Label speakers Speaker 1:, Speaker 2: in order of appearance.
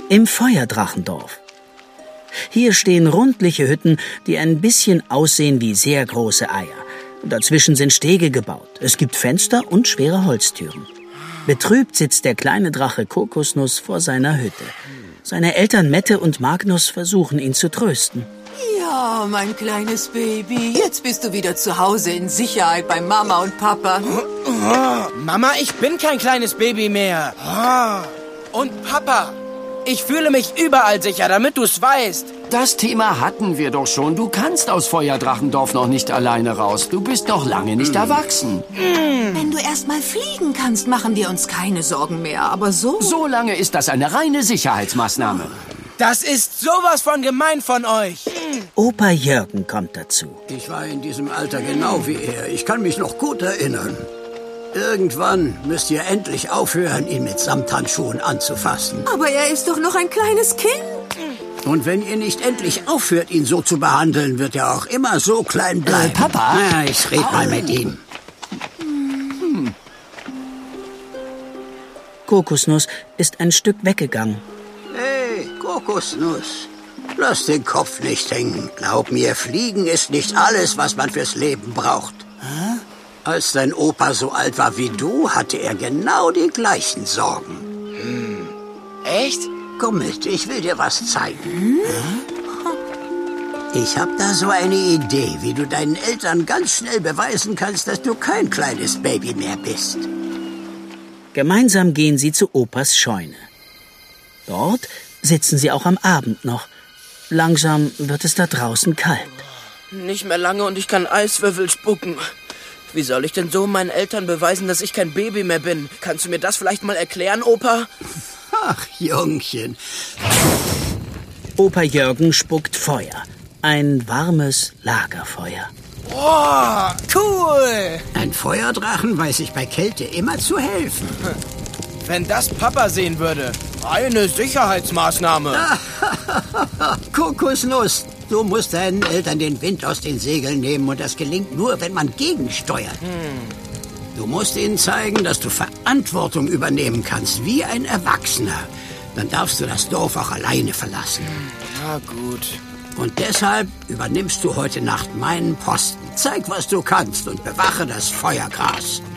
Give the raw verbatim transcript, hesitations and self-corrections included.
Speaker 1: Im Feuerdrachendorf. Hier stehen rundliche Hütten, die ein bisschen aussehen wie sehr große Eier. Dazwischen sind Stege gebaut. Es gibt Fenster und schwere Holztüren. Betrübt sitzt der kleine Drache Kokosnuss vor seiner Hütte. Seine Eltern Mette und Magnus versuchen, ihn zu trösten.
Speaker 2: Ja, mein kleines Baby, jetzt bist du wieder zu Hause in Sicherheit bei Mama und Papa.
Speaker 3: Oh, oh, Mama, ich bin kein kleines Baby mehr. Oh. Und Papa, ich fühle mich überall sicher, damit du's weißt.
Speaker 4: Das Thema hatten wir doch schon. Du kannst aus Feuerdrachendorf noch nicht alleine raus. Du bist noch lange nicht mm. erwachsen.
Speaker 2: Mm. Wenn du erst mal fliegen kannst, machen wir uns keine Sorgen mehr. Aber so...
Speaker 4: So lange ist das eine reine Sicherheitsmaßnahme.
Speaker 3: Das ist sowas von gemein von euch.
Speaker 1: Opa Jürgen kommt dazu.
Speaker 5: Ich war in diesem Alter genau wie er. Ich kann mich noch gut erinnern. Irgendwann müsst ihr endlich aufhören, ihn mit Samthandschuhen anzufassen.
Speaker 2: Aber er ist doch noch ein kleines Kind.
Speaker 5: Und wenn ihr nicht endlich aufhört, ihn so zu behandeln, wird er auch immer so klein bleiben.
Speaker 4: Äh, Papa?
Speaker 5: Na, ich red mal mit ihm.
Speaker 1: Hm. Kokosnuss ist ein Stück weggegangen.
Speaker 5: Hey, Kokosnuss, lass den Kopf nicht hängen. Glaub mir, Fliegen ist nicht alles, was man fürs Leben braucht. Hä? Als dein Opa so alt war wie du, hatte er genau die gleichen Sorgen.
Speaker 3: Hm. Echt?
Speaker 5: Komm mit, ich will dir was zeigen. Hm? Ich hab da so eine Idee, wie du deinen Eltern ganz schnell beweisen kannst, dass du kein kleines Baby mehr bist.
Speaker 1: Gemeinsam gehen sie zu Opas Scheune. Dort sitzen sie auch am Abend noch. Langsam wird es da draußen kalt.
Speaker 3: Nicht mehr lange und ich kann Eiswürfel spucken. Wie soll ich denn so meinen Eltern beweisen, dass ich kein Baby mehr bin? Kannst du mir das vielleicht mal erklären, Opa?
Speaker 5: Ach, Jungchen.
Speaker 1: Opa Jürgen spuckt Feuer. Ein warmes Lagerfeuer.
Speaker 3: Oh, cool!
Speaker 5: Ein Feuerdrachen weiß sich bei Kälte immer zu helfen.
Speaker 3: Wenn das Papa sehen würde. Eine Sicherheitsmaßnahme.
Speaker 5: Kokosnuss, du musst deinen Eltern den Wind aus den Segeln nehmen und das gelingt nur, wenn man gegensteuert. Hm. Du musst ihnen zeigen, dass du Verantwortung übernehmen kannst, wie ein Erwachsener. Dann darfst du das Dorf auch alleine verlassen.
Speaker 3: Ja, gut.
Speaker 5: Und deshalb übernimmst du heute Nacht meinen Posten. Zeig, was du kannst und bewache das Feuergras.